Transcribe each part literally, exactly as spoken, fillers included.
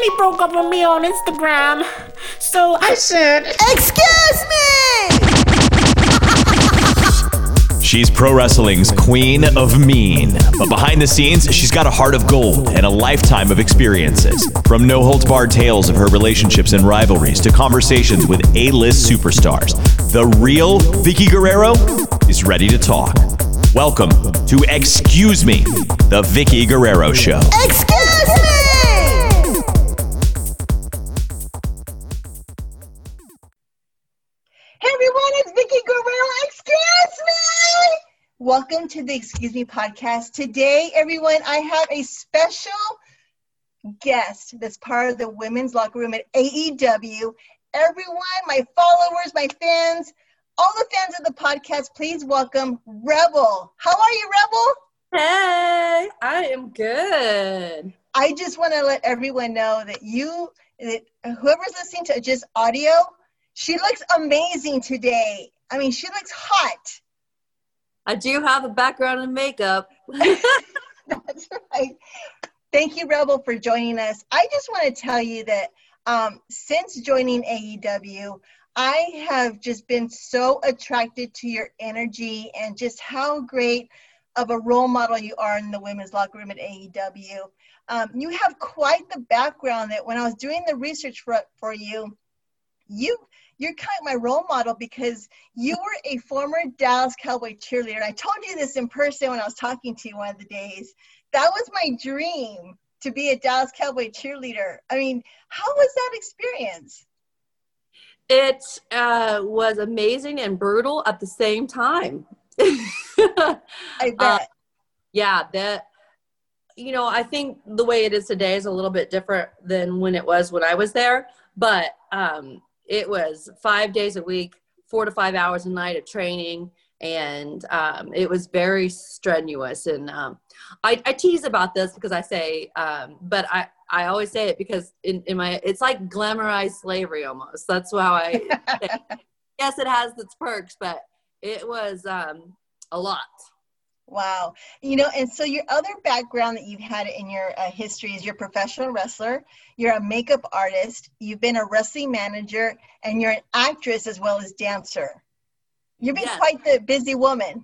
he broke up with me on Instagram. So I said, "Excuse me!" She's pro wrestling's queen of mean. But behind the scenes, she's got a heart of gold and a lifetime of experiences. From no-holds-barred tales of her relationships and rivalries to conversations with A-list superstars, the real Vickie Guerrero is ready to talk. Welcome to Excuse Me, the Vickie Guerrero Show. Excuse me! Hey everyone, it's Vickie Guerrero. Excuse me! Welcome to the Excuse Me podcast. Today, everyone, I have a special guest that's part of the women's locker room at A E W. Everyone, my followers, my fans, all the fans of the podcast, please welcome Rebel. How are you, Rebel? Hey, I am good. I just want to let everyone know that you, that whoever's listening to just audio, she looks amazing today. I mean, she looks hot. I do have a background in makeup. That's right. Thank you, Rebel, for joining us. I just want to tell you that um, since joining A E W, I have just been so attracted to your energy and just how great of a role model you are in the women's locker room at A E W. Um, you have quite the background that when I was doing the research for, for you, you You're kind of my role model because you were a former Dallas Cowboy cheerleader. And I told you this in person when I was talking to you one of the days. That was my dream, to be a Dallas Cowboy cheerleader. I mean, how was that experience? It uh, was amazing and brutal at the same time. I bet. Uh, yeah, that, you know, I think the way it is today is a little bit different than when it was when I was there. But, um, it was five days a week, four to five hours a night of training, and um, it was very strenuous. And um, I, I tease about this because I say, um, but I, I always say it because in, in my, it's like glamorized slavery almost. That's how I say it. Yes, it has its perks, but it was um, a lot. Wow. You know, and so your other background that you've had in your uh, history is you're a professional wrestler, you're a makeup artist, you've been a wrestling manager, and you're an actress as well as dancer. You've been Yes. quite the busy woman.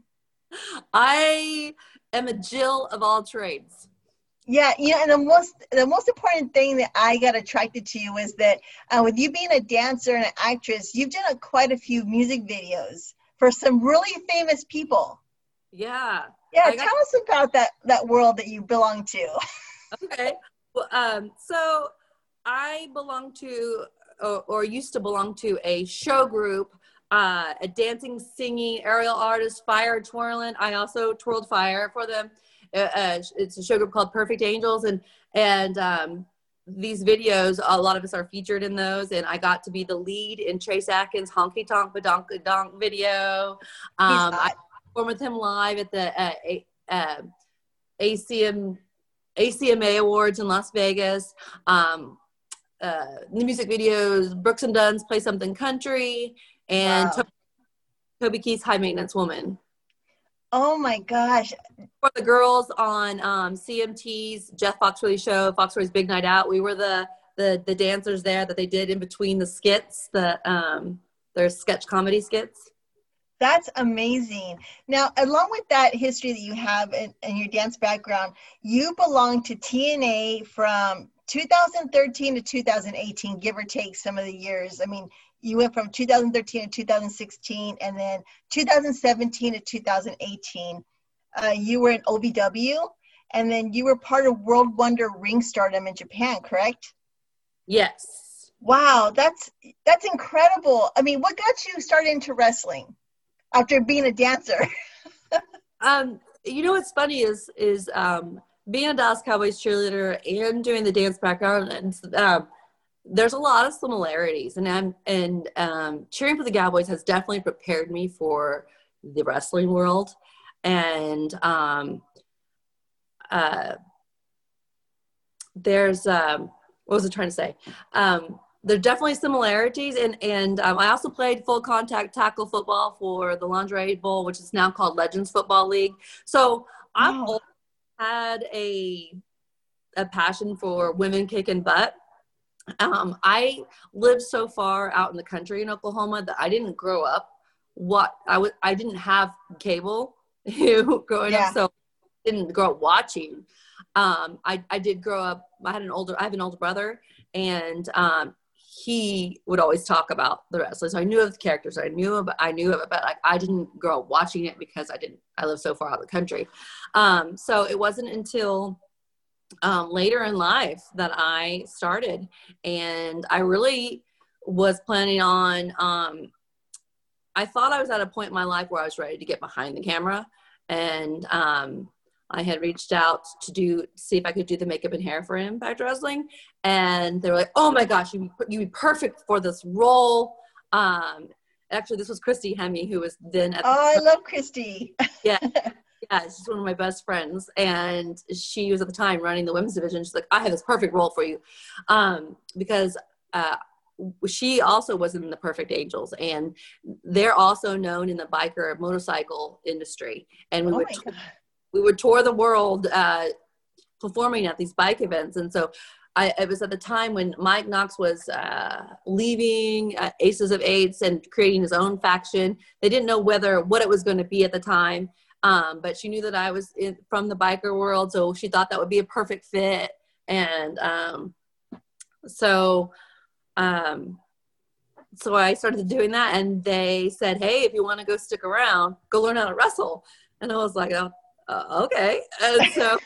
I am a Jill of all trades. Yeah, you know, and the most the most important thing that I got attracted to you is that uh, with you being a dancer and an actress, you've done a, quite a few music videos for some really famous people. Yeah. Yeah, I got- tell us about that that world that you belong to. Okay. Well, um, so I belong to, or, or used to belong to, a show group, uh, a dancing, singing, aerial artist, fire twirling. I also twirled fire for them. Uh, uh, it's a show group called Perfect Angels, and and um, these videos, a lot of us are featured in those, and I got to be the lead in Trace Atkins' Honky Tonk Badonk Donk video. Um, I performed with him live at the uh, a, uh, A C M. A C M A Awards in Las Vegas. Um, uh, the music videos, Brooks and Dunn's Play Something Country, and Wow. Toby, Toby Keith's High Maintenance Woman. Oh my gosh. For the girls on um, C M T's Jeff Foxworthy show, Foxworthy's Big Night Out, we were the the the dancers there that they did in between the skits, the um, their sketch comedy skits. That's amazing. Now, along with that history that you have in, in your dance background, you belong to T N A from two thousand thirteen to two thousand eighteen, give or take some of the years. I mean, you went from two thousand thirteen to two thousand sixteen, and then two thousand seventeen to two thousand eighteen. Uh, you were in O V W, and then you were part of World Wonder Ring Stardom in Japan, correct? Yes. Wow, that's that's incredible. I mean, what got you started into wrestling after being a dancer? Um, you know what's funny is is um, being a Dallas Cowboys cheerleader and doing the dance background, and um, there's a lot of similarities. And I'm, and um, cheering for the Cowboys has definitely prepared me for the wrestling world. And um, uh, there's um, what was I trying to say? Um, there are definitely similarities, and and um, I also played full contact tackle football for the Lingerie Bowl, which is now called Legends Football League. So I've Wow. always had a a passion for women kicking butt, um, I lived so far out in the country in Oklahoma that I didn't grow up. What I was, I didn't have cable growing Yeah. up, so I didn't grow up watching. Um, I, I did grow up. I had an older, I have an older brother, and um, he would always talk about the wrestling. So I knew of the characters. I knew of, I knew of it, but like I didn't grow up watching it because I didn't. I lived so far out of the country. Um, so it wasn't until um, later in life that I started, and I really was planning on. Um, I thought I was at a point in my life where I was ready to get behind the camera, and um, I had reached out to do see if I could do the makeup and hair for Impact Wrestling, and they were like, "Oh my gosh, you you'd be perfect for this role." Um, actually, this was Christy Hemme, who was then at. Oh, the- I love Christy. yeah, yeah, she's one of my best friends, and she was at the time running the women's division. She's like, "I have this perfect role for you," um, because uh, she also was in the Perfect Angels, and they're also known in the biker motorcycle industry, and we Oh would. my God. We would tour the world uh, performing at these bike events. And so I, it was at the time when Mike Knox was uh, leaving uh, Aces of Eights and creating his own faction. They didn't know whether what it was going to be at the time, um, but she knew that I was in, from the biker world, so she thought that would be a perfect fit. And um, so um, so I started doing that, and they said, "Hey, if you want to go stick around, go learn how to wrestle." And I was like, oh, Uh, okay, and so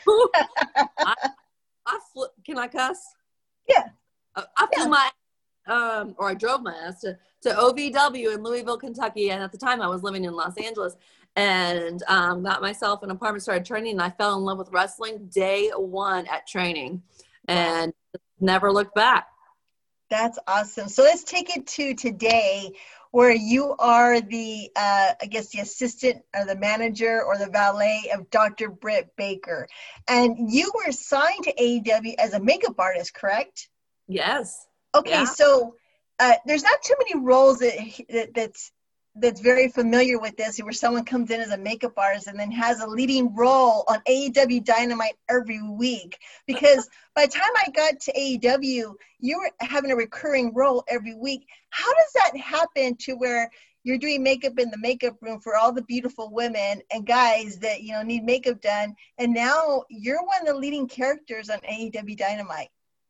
I, I flew, can I cuss? Yeah. I, I flew Yeah. my, um, or I drove my ass to, to O V W in Louisville, Kentucky, and at the time I was living in Los Angeles, and um, got myself an apartment, started training, and I fell in love with wrestling day one at training, and never looked back. That's awesome. So let's take it to today, where you are the, uh, I guess, the assistant or the manager or the valet of Doctor Britt Baker. And you were signed to A E W as a makeup artist, correct? Yes. Okay, Yeah. so uh, there's not too many roles that, that that's that's very familiar with this, where someone comes in as a makeup artist and then has a leading role on A E W Dynamite every week. Because by the time I got to A E W, you were having a recurring role every week. How does that happen to where you're doing makeup in the makeup room for all the beautiful women and guys that, you know, need makeup done, and now you're one of the leading characters on A E W Dynamite?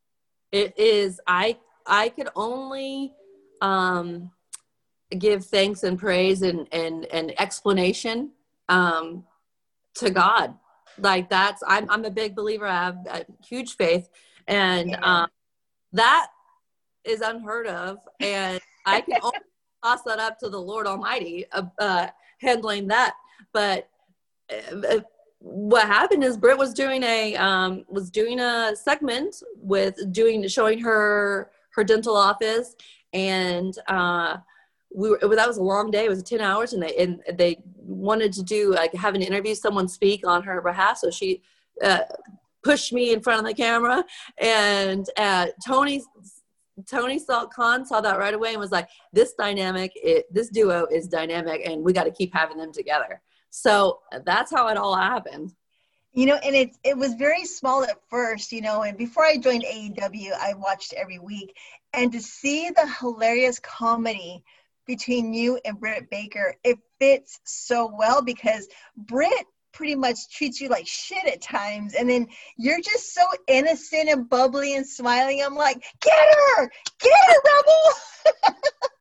It is. I I could only um, give thanks and praise and and, and explanation um, to God. Like that's. I'm I'm a big believer. I have a huge faith, and um, that is unheard of. And I can only toss that up to the Lord Almighty, uh, uh, handling that. But uh, what happened is Britt was doing a um, was doing a segment with doing showing her her dental office, and uh, we were, that was a long day. It was ten hours, and they and they wanted to do like have an interview, someone speak on her behalf. So she uh, pushed me in front of the camera, and uh, Tony. Tony saw Khan saw that right away and was like, this dynamic, it, this duo is dynamic, and we got to keep having them together. So that's how it all happened. You know, and it, it was very small at first, you know, and before I joined A E W, I watched every week. And to see the hilarious comedy between you and Britt Baker, it fits so well, because Britt pretty much treats you like shit at times, and then you're just so innocent and bubbly and smiling. I'm like, get her, get her, Rebel.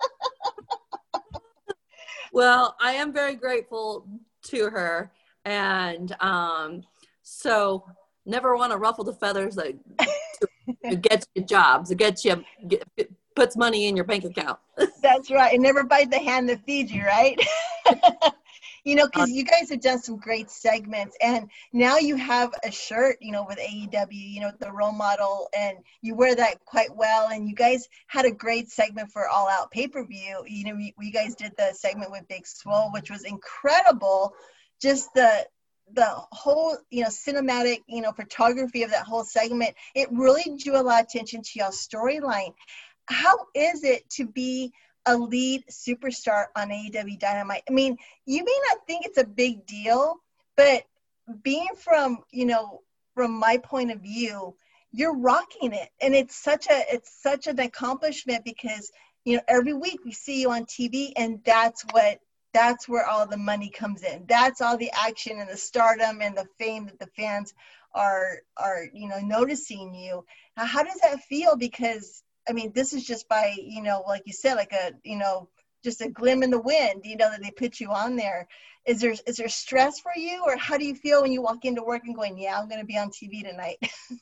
Well, I am very grateful to her, and um, so never want to ruffle the feathers that to get you jobs, to get you get, puts money in your bank account. That's right, and never bite the hand that feeds you, right? You know, because you guys have done some great segments, and now you have a shirt, you know, with A E W, you know, the role model, and you wear that quite well. And you guys had a great segment for All Out pay-per-view. You know, you, you guys did the segment with Big Swole, which was incredible. Just the the whole, you know, cinematic, you know, photography of that whole segment. It really drew a lot of attention to your storyline. How is it to be a lead superstar on A E W Dynamite? I mean, you may not think it's a big deal, but being from, you know, from my point of view, you're rocking it. And it's such a, it's such an accomplishment because, you know, every week we see you on T V, and that's what, that's where all the money comes in. That's all the action and the stardom and the fame that the fans are, are, you know, noticing you. Now, how does that feel? Because, I mean, this is just by, you know, like you said, like a, you know, just a glim in the wind, you know, that they put you on there. Is there, is there stress for you, or how do you feel when you walk into work and going, yeah, I'm going to be on T V tonight?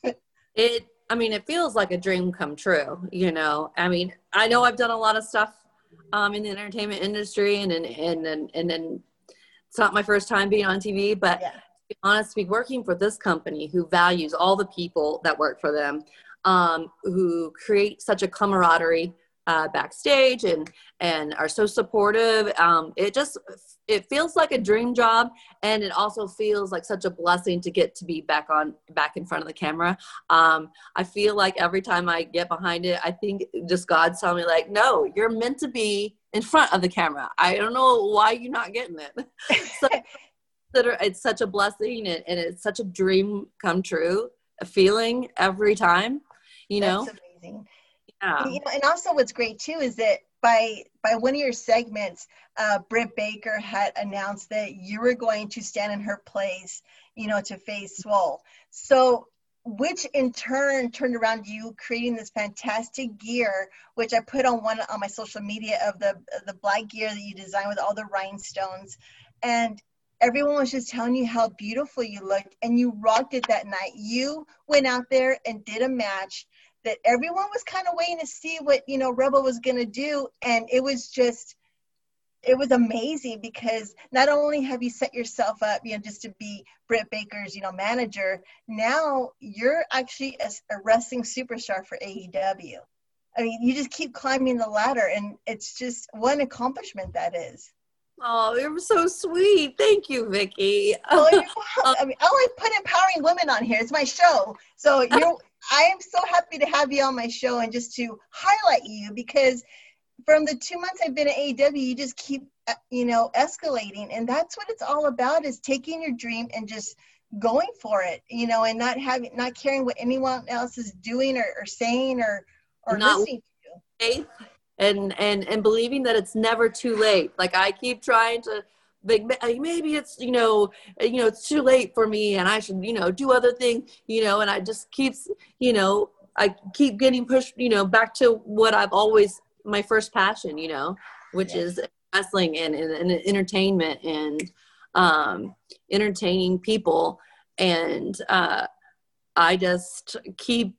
It, I mean, it feels like a dream come true, you know. I mean, I know I've done a lot of stuff um, in the entertainment industry, and and and and, and, and it's not my first time being on T V, but Yeah. to be honest, to be working for this company who values all the people that work for them, um, who create such a camaraderie uh, backstage and and are so supportive. Um, it just, it feels like a dream job, and it also feels like such a blessing to get to be back on, back in front of the camera. Um, I feel like every time I get behind it, I think just God's telling me like, no, you're meant to be in front of the camera. I don't know why you're not getting it. So it's such a blessing, and, and it's such a dream come true, a feeling every time, you know? That's amazing. Yeah. And, you know, and also what's great too is that by by one of your segments, uh, Britt Baker had announced that you were going to stand in her place, you know, to face Swole. So, which in turn turned around you creating this fantastic gear, which I put on one on my social media of the the black gear that you designed with all the rhinestones, and everyone was just telling you how beautiful you looked, and you rocked it that night. You went out there and did a match that everyone was kind of waiting to see what, you know, Rebel was going to do. And it was just, it was amazing because not only have you set yourself up, you know, just to be Britt Baker's, you know, manager, now you're actually a, a wrestling superstar for A E W. I mean, you just keep climbing the ladder, and it's just what an accomplishment that is. Oh, you're so sweet. Thank you, Vicky. Oh, you're welcome. I mean, I like put empowering women on here. It's my show. So you're, I am so happy to have you on my show and just to highlight you, because from the two months I've been at A E W, you just keep, you know, escalating. And that's what it's all about, is taking your dream and just going for it, you know, and not having, not caring what anyone else is doing or, or saying or, or Not listening to you. Faith and, and, and believing that it's never too late. Like I keep trying to, like maybe it's, you know, you know, it's too late for me and I should, you know, do other things, you know, and I just keeps, you know, I keep getting pushed, you know, back to what I've always, my first passion, you know, which Yes. is wrestling and, and, and entertainment and um, entertaining people. And uh, I just keep,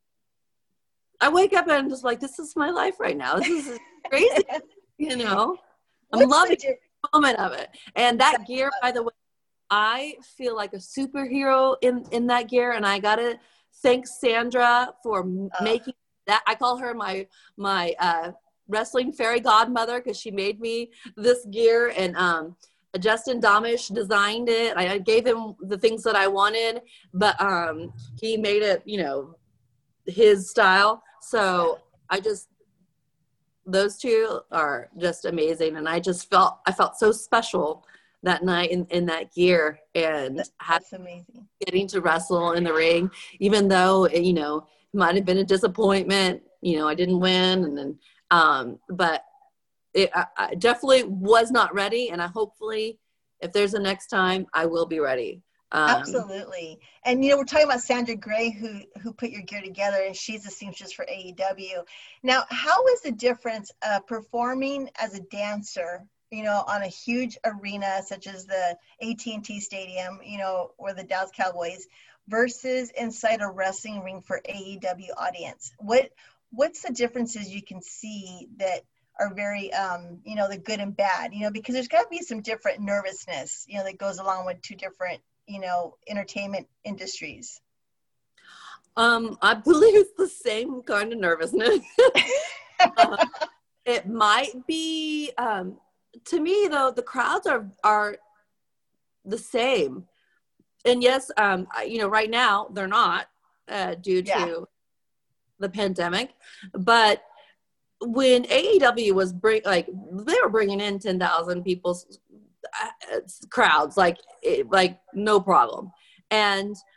I wake up and I'm just like, this is my life right now. This is crazy, you know, I'm What's loving the di- moment of it. And that gear, by the way, I feel like a superhero in, in that gear. And I got to thank Sandra for m- Oh. making that. I call her my, my uh, wrestling fairy godmother, because she made me this gear. And um, Justin Domish designed it. I, I gave him the things that I wanted, but um, he made it, you know, his style. So I just, those two are just amazing. And I just felt, I felt so special that night in, in that gear, and had, That's amazing. getting to wrestle in the ring, even though, you know, it might've been a disappointment, you know, I didn't win. And then, um, but it, I, I definitely was not ready. And I hopefully, if there's a next time, I will be ready. Um, Absolutely. And, you know, we're talking about Sandra Gray, who who put your gear together, and she's a seamstress for A E W. Now, how is the difference uh, performing as a dancer, you know, on a huge arena such as the A T and T Stadium, you know, or the Dallas Cowboys, versus inside a wrestling ring for A E W audience? What What's the differences you can see that are very, um, you know, the good and bad, you know, because there's got to be some different nervousness, you know, that goes along with two different, you know, entertainment industries. Um, I believe it's the same kind of nervousness. uh, it might be, um, to me though, the crowds are, are the same. And yes, um, I- you know, right now they're not, uh, due Yeah. to the pandemic, but when A E W was bring, like, they were bringing in ten thousand people, uh, crowds, like, it, like no problem. And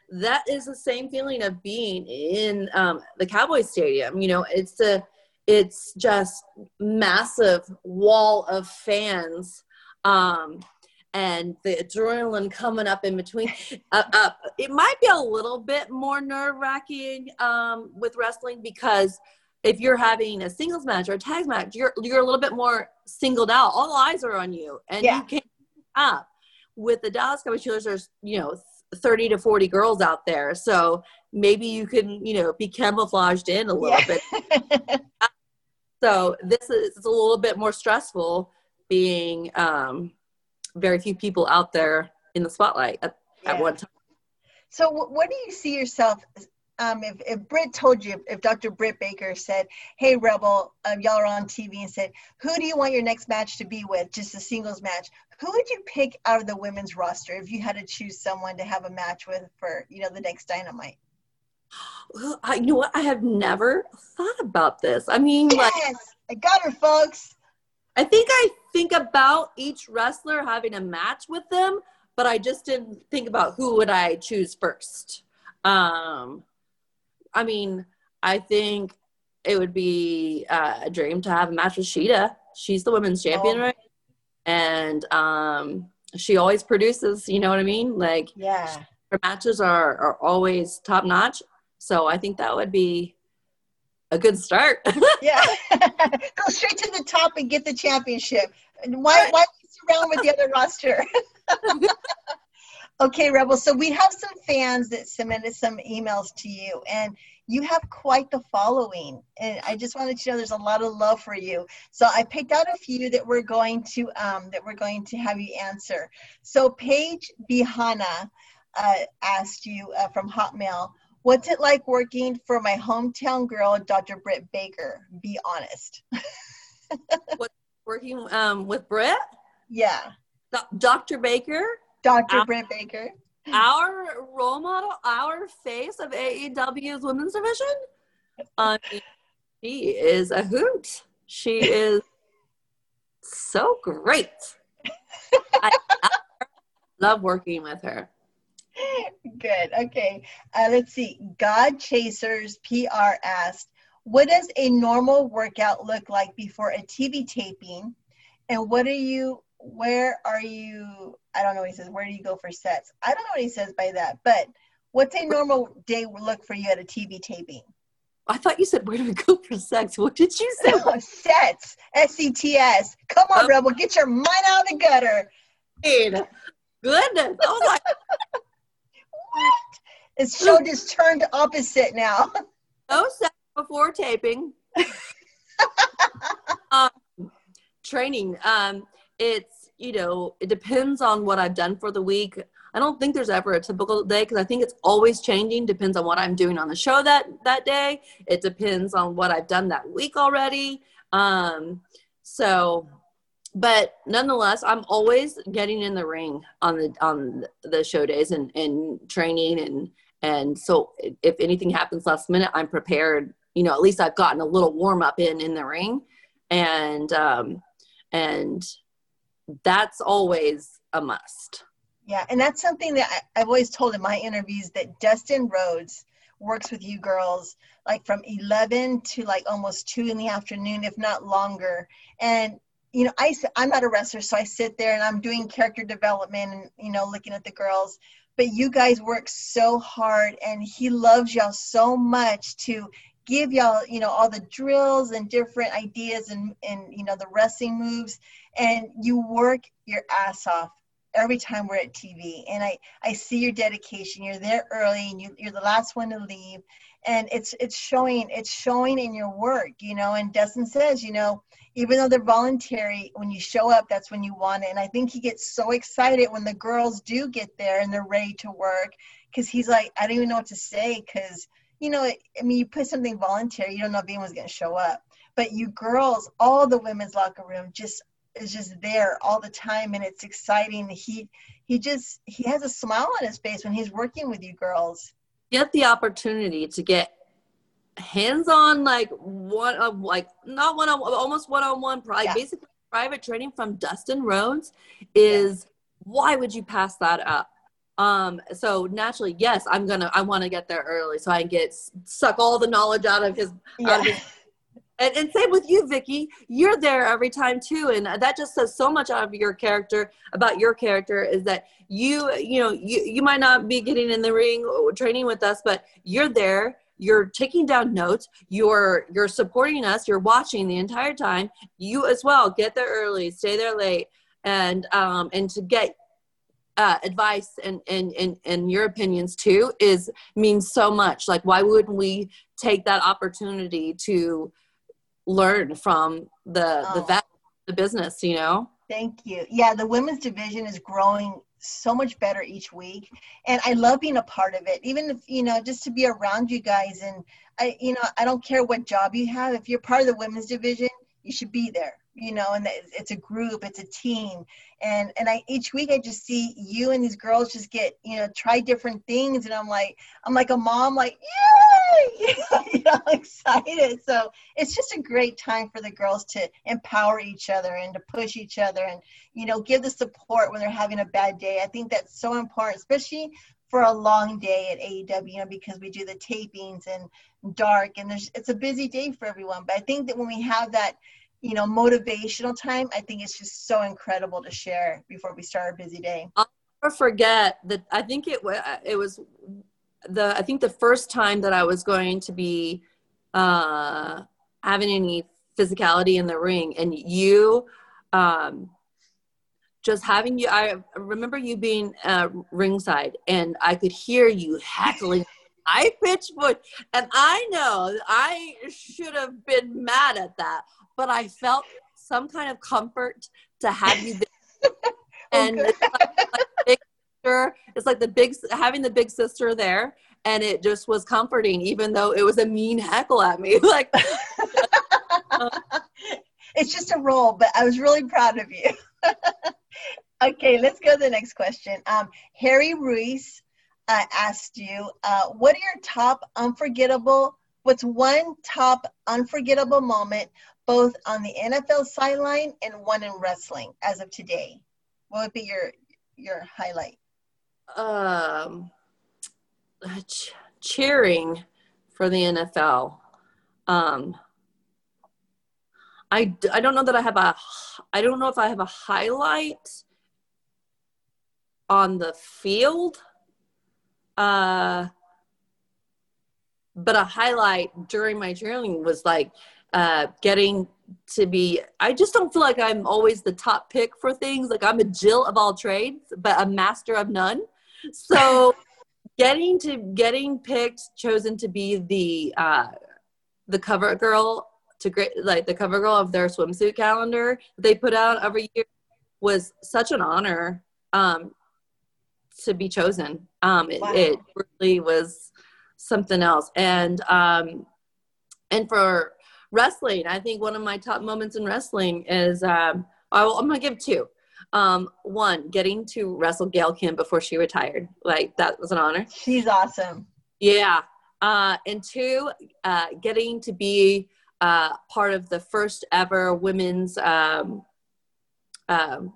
that is the same feeling of being in um, the Cowboys Stadium. You know, it's a, it's just massive wall of fans, um, and the adrenaline coming up in between. Uh, uh, it might be a little bit more nerve-wracking um, with wrestling, because if you're having a singles match or a tag match, you're you're a little bit more singled out. All eyes are on you, and Yeah. you can't up. With the Dallas Cowboys, there's, you know, thirty to forty girls out there, so maybe you can, you know, be camouflaged in a little Yeah. bit. So this is a little bit more stressful, being um, very few people out there in the spotlight at, Yeah. at one time. So wh- what do you see yourself, um, if, if Britt told you, if Doctor Britt Baker said, hey, Rebel, um, y'all are on T V and said, who do you want your next match to be with, just a singles match? Who would you pick out of the women's roster if you had to choose someone to have a match with for, you know, the next Dynamite? Well, I, you know what? I have never thought about this. I mean, like, Yes, I got her, folks. I think I think about each wrestler having a match with them, but I just didn't think about who would I choose first. Um, I mean, I think it would be uh, a dream to have a match with Sheeta. She's the women's champion, Oh. right? And um, she always produces, you know what I mean? Like, Yeah. her matches are, are always top notch. So I think that would be a good start. Yeah. Go straight to the top and get the championship. And Why, why mess around with the other roster? Okay, Rebel. So we have some fans that submitted some emails to you, and you have quite the following. And I just wanted to know there's a lot of love for you. So I picked out a few that we're going to um, that we're going to have you answer. So Paige Bihana uh, asked you uh, from Hotmail, what's it like working for my hometown girl, Doctor Britt Baker? Be honest. Working um, with Britt, Yeah, Doctor Baker, Doctor Ow. Britt Baker. our role model, our face of A E W's women's division. I mean, she is a hoot. She is so great. I, I love working with her. Good. Okay. Uh, let's see. God Chasers P R asked, what does a normal workout look like before a T V taping? And what are you, where are you, I don't know what he says, where do you go for sets? I don't know what he says by that, but what's a normal day look for you at a T V taping? I thought you said, where do we go for sex? What did you say? Oh, sets. S E T S. Come on, Oh. Rebel. Get your mind out of the gutter. Goodness. I was like, What? This show just turned opposite now. no sex before taping. um, training. Um, it's, you know, it depends on what I've done for the week. I don't think there's ever a typical day, because I think it's always changing. Depends on what I'm doing on the show that, that day. It depends on what I've done that week already. Um, so, but nonetheless, I'm always getting in the ring on the, on the show days and, and training. And, and so if anything happens last minute, I'm prepared. You know, at least I've gotten a little warm up in, in the ring. And, um, and that's always a must. Yeah, and that's something that I, I've always told in my interviews, that Dustin Rhodes works with you girls like from eleven to like almost two in the afternoon, if not longer. And, you know, I, I'm not a wrestler, so I sit there and I'm doing character development and, you know, looking at the girls. But you guys work so hard, and he loves y'all so much to give y'all, you know, all the drills and different ideas and, and, you know, the wrestling moves. And you work your ass off every time we're at T V. And I, I see your dedication. You're there early, and you, you're the last one to leave. And it's it's showing, it's showing in your work, you know. And Dustin says, you know, even though they're voluntary, when you show up, that's when you want it. And I think he gets so excited when the girls do get there and they're ready to work, because he's like, I don't even know what to say, because, you know, I mean, you put something voluntary, you don't know if anyone's going to show up. But you girls, all the women's locker room just is just there all the time, and it's exciting. He he just he has a smile on his face when he's working with you girls. Get the opportunity to get hands-on, like one of like not one on almost one-on-one, like Yeah. basically private training from Dustin Rhodes is, yeah. Why would you pass that up? Um, so naturally, yes, I'm gonna, I want to get there early so I can get, suck all the knowledge out of his, Yeah. out of his, and, and same with you, Vicky, you're there every time too. And that just says so much out of your character, about your character, is that you, you know, you, you might not be getting in the ring or training with us, but you're there, you're taking down notes, you're, you're supporting us, you're watching the entire time. You as well, get there early, stay there late, and, um, and to get, Uh, advice and, and, and, and your opinions too is means so much. Like, why wouldn't we take that opportunity to learn from the, Oh. the vet, the business, you know? Thank you. Yeah, the women's division is growing so much better each week. And I love being a part of it, even if, you know, just to be around you guys. And I, you know, I don't care what job you have. If you're part of the women's division, you should be there, you know, and it's a group, it's a team. And, and I, each week I just see you and these girls just get, you know, try different things. And I'm like, I'm like a mom, like, yay, you know, excited. So it's just a great time for the girls to empower each other and to push each other and, you know, give the support when they're having a bad day. I think that's so important, especially for a long day at A E W, you know, because we do the tapings and dark, and there's, it's a busy day for everyone. But I think that when we have that, you know, motivational time, I think it's just so incredible to share before we start our busy day. I'll never forget that. I think it was, it was the, I think the first time that I was going to be uh, having any physicality in the ring, and you, um, just having you, I remember you being uh, ringside, and I could hear you heckling high pitched voice. And I know I should have been mad at that, but I felt some kind of comfort to have you there. And it's like, like big sister, it's like the big, having the big sister there, and it just was comforting, even though it was a mean heckle at me. Like, uh, it's just a role, but I was really proud of you. Okay, let's go to the next question. Um, Harry Ruiz uh, asked you, uh, what are your top unforgettable, what's one top unforgettable moment, both on the N F L sideline and one in wrestling as of today? What would be your your highlight? um, ch- cheering for the N F L. Um, I, I don't know that I have a, I don't know if I have a highlight on the field, uh, but a highlight during my journey was like uh, getting to be, I just don't feel like I'm always the top pick for things. Like, I'm a Jill of all trades, but a master of none. So getting to, getting picked, chosen to be the, uh, the cover girl to great, like the cover girl of their swimsuit calendar they put out every year was such an honor. Um, to be chosen. Um, it, Wow. it really was something else. And, um, and for wrestling, I think one of my top moments in wrestling is, um, I will, I'm going to give two. Um, one, getting to wrestle Gail Kim before she retired. Like, that was an honor. She's awesome. Yeah. Uh, and two, uh, getting to be, uh, part of the first ever women's, um, um,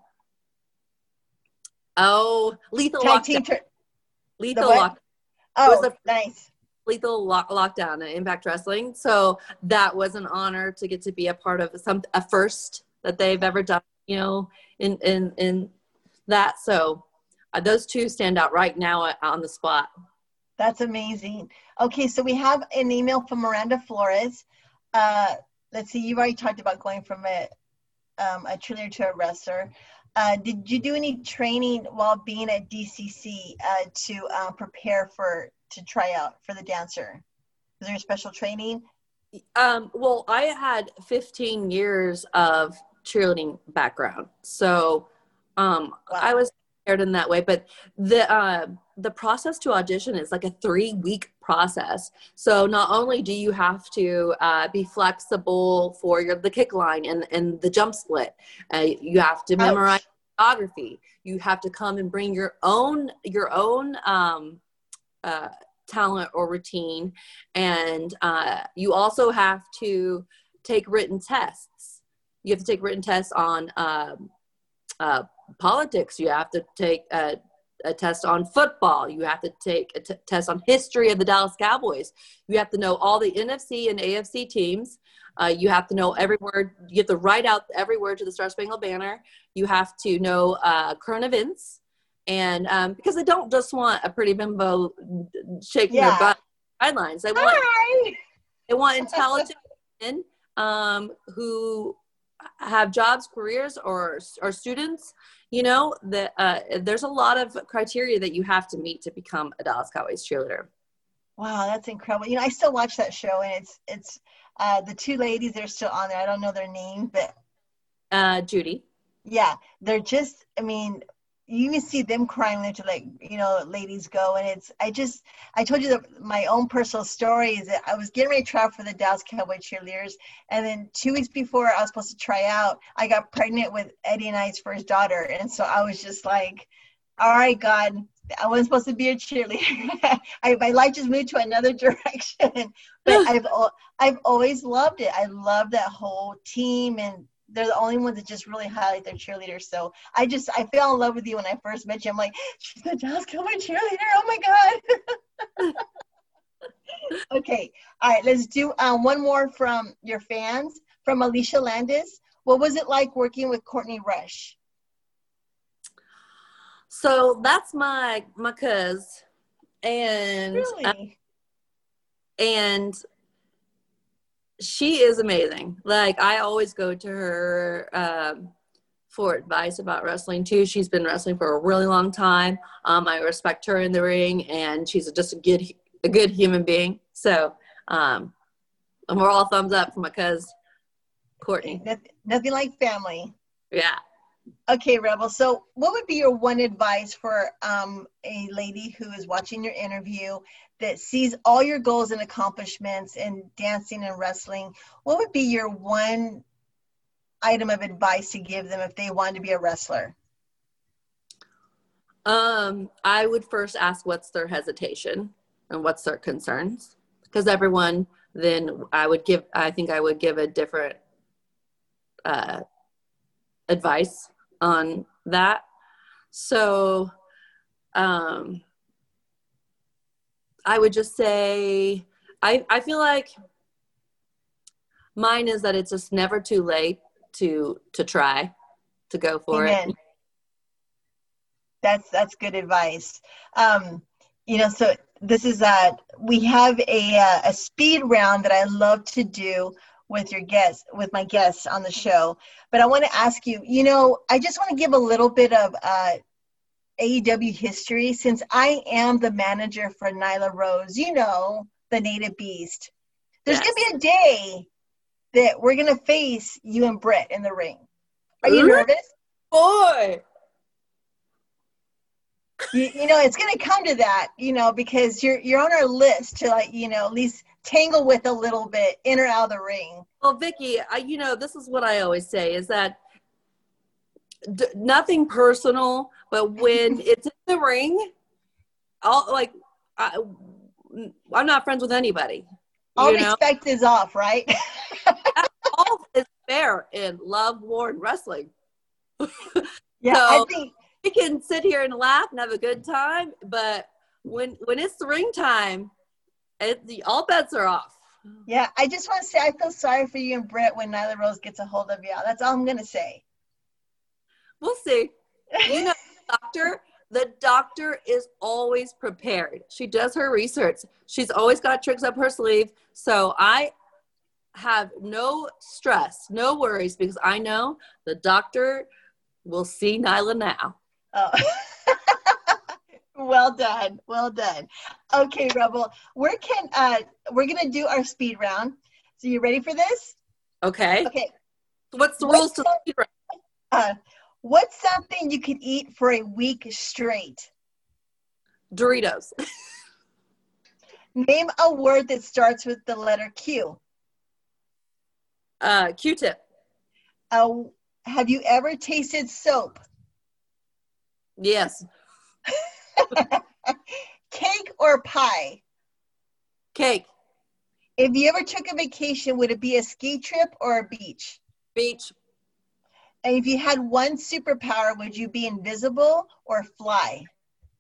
Oh, Lethal Tag Lockdown. team tur- Lethal the what? Lockdown. Oh, was the- nice. Lethal Lock- Lockdown at Impact Wrestling. So that was an honor to get to be a part of some a first that they've ever done, you know, in in in that. So uh, those two stand out right now on the spot. That's amazing. Okay, so we have an email from Miranda Flores. Uh, let's see, you've already talked about going from a um, a cheerleader to a wrestler. Uh, did you do any training while being at D C C uh, to uh, prepare for to try out for the dancer? Was there special training? Um, well, I had fifteen years of cheerleading background, so um, Wow. I was prepared in that way. But the uh, the process to audition is like a three week process. So not only do you have to uh, be flexible for your the kick line and and the jump split, uh, you have to memorize choreography. You have to come and bring your own your own um, uh, talent or routine, and uh, you also have to take written tests. You have to take written tests on um, uh, politics. You have to take uh, a test on football. You have to take a t- test on history of the Dallas Cowboys. You have to know all the N F C and A F C teams. Uh, you have to know every word. You have to write out every word to the Star Spangled Banner. You have to know uh, current events. And um, because they don't just want a pretty bimbo shaking Yeah. their butt guidelines. They want, Hi. they want intelligent men um, who have jobs, careers, or or students. You know, that uh, there's a lot of criteria that you have to meet to become a Dallas Cowboys cheerleader. Wow, that's incredible. You know, I still watch that show, and it's it's uh, the two ladies that are still on there. I don't know their names, but Uh, Judy. yeah, they're just, I mean, you even see them crying when they're to like, you know, ladies go. And it's, I just, I told you that my own personal story is that I was getting ready to try out for the Dallas Cowboy cheerleaders. And then two weeks before I was supposed to try out, I got pregnant with Eddie and I's first daughter. And so I was just like, all right, God, I wasn't supposed to be a cheerleader. I, my life just moved to another direction. But I've, I've always loved it. I love that whole team, and they're the only ones that just really highlight their cheerleaders. So I just, I fell in love with you when I first met you. I'm like, she's the Dallas Cowboy cheerleader. Oh my God. Okay. All right. Let's do um, one more from your fans. From Alicia Landis. What was it like working with Courtney Rush? So that's my, my cuz. And, Really? uh, and she is amazing. Like, I always go to her um, for advice about wrestling too. She's been wrestling for a really long time. Um, I respect her in the ring, and she's just a good, a good human being. So, um, and we're all thumbs up for my cuz Courtney. Nothing, nothing like family. Yeah. Okay, Rebel. So what would be your one advice for um, a lady who is watching your interview that sees all your goals and accomplishments in dancing and wrestling? What would be your one item of advice to give them if they wanted to be a wrestler? Um, I would first ask what's their hesitation and what's their concerns, because everyone, then I would give, I think I would give a different uh, advice on that. So um, I would just say, I, I feel like mine is that it's just never too late to to try to go for Amen. it. That's that's good advice. Um, you know, so this is uh we have a uh, a speed round that I love to do with your guests, with my guests on the show. But I want to ask you, you know, I just want to give a little bit of uh, A E W history, since I am the manager for Nyla Rose, you know, the Native Beast. There's Yes. going to be a day that we're going to face you and Britt in the ring. Are you Ooh. nervous? Boy. You, you know, it's going to come to that, you know, because you're you're on our list to, like, you know, at least tangle with a little bit, in or out of the ring. Well, Vicky, I, you know, this is what I always say is that d- nothing personal, but when it's in the ring, I'll like, I, I'm not friends with anybody. All you know? respect is off, right? All is fair in love, war, and wrestling. Yeah, So- I think We can sit here and laugh and have a good time, but when when it's the ring time, it, the, all bets are off. Yeah, I just want to say I feel sorry for you and Britt when Nyla Rose gets a hold of you. That's all I'm going to say. We'll see. You know, the doctor, the doctor is always prepared. She does her research. She's always got tricks up her sleeve. So I have no stress, no worries, because I know the doctor will see Nyla now. Oh. Well done. Well done. Okay, Rebel. Where can uh we're going to do our speed round. So you ready for this? Okay. Okay. What's the What's rules to the speed round? Uh what's something you could eat for a week straight? Doritos. Name a word that starts with the letter Q. Uh, Q-tip. Uh, have you ever tasted soap? Yes. Cake or pie? Cake. If you ever took a vacation, would it be a ski trip or a beach? Beach. And if you had one superpower, would you be invisible or fly?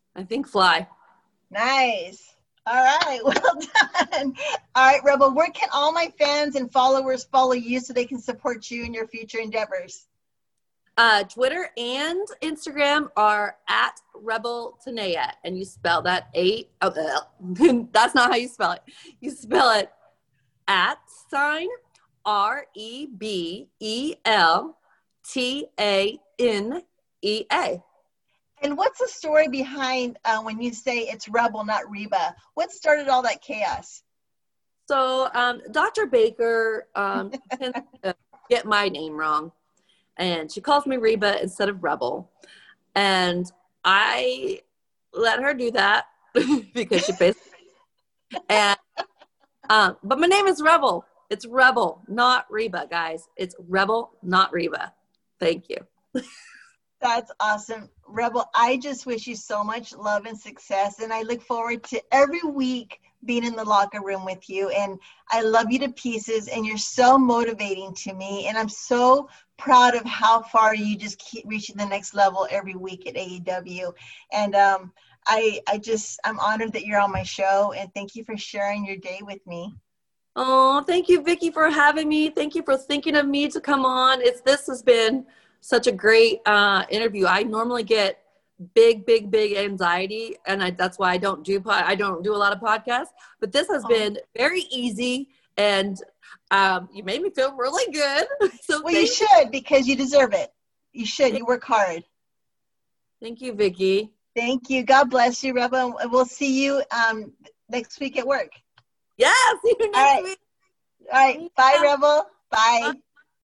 I think fly. Nice. All right. Well done. All right, Rebel, where can all my fans and followers follow you so they can support you in your future endeavors? Uh, Twitter and Instagram are at Rebel Tanea, and you spell that eight. Oh, that's not how you spell it. You spell it at sign R E B E L T A N E A. And what's the story behind uh, when you say it's Rebel, not Reba? What started all that chaos? So um, Doctor Baker um, tends to get my name wrong. And she calls me Reba instead of Rebel. And I let her do that because she basically, and, um, but my name is Rebel. It's Rebel, not Reba, guys. It's Rebel, not Reba. Thank you. That's awesome. Rebel, I just wish you so much love and success. And I look forward to every week being in the locker room with you. And I love you to pieces. And you're so motivating to me. And I'm so proud of how far you just keep reaching the next level every week at A E W. And um, I, I just, I'm honored that you're on my show. And thank you for sharing your day with me. Oh, thank you, Vicki, for having me. Thank you for thinking of me to come on. It's, this has been such a great uh, interview. I normally get big, big, big anxiety, and I, that's why I don't do pod, I don't do a lot of podcasts. But this has oh. been very easy, and um, you made me feel really good. So well, you should, because you deserve it. You should. You work hard. Thank you, Vicki. Thank you. God bless you, Rebel. We'll see you um, next week at work. Yeah, see you next All right. week. All right. Bye, Rebel. Bye. Bye.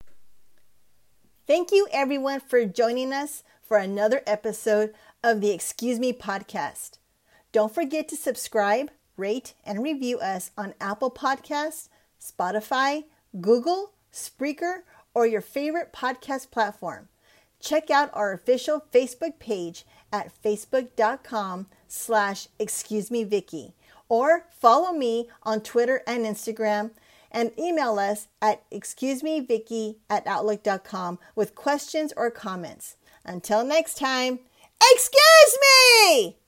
Thank you, everyone, for joining us for another episode of the Excuse Me podcast. Don't forget to subscribe, rate, and review us on Apple Podcasts, Spotify, Google, Spreaker, or your favorite podcast platform. Check out our official Facebook page at facebook.com slash excuse me Vicki, or follow me on Twitter and Instagram, and email us at excusemevicki at outlook dot com with questions or comments. Until next time, excuse me!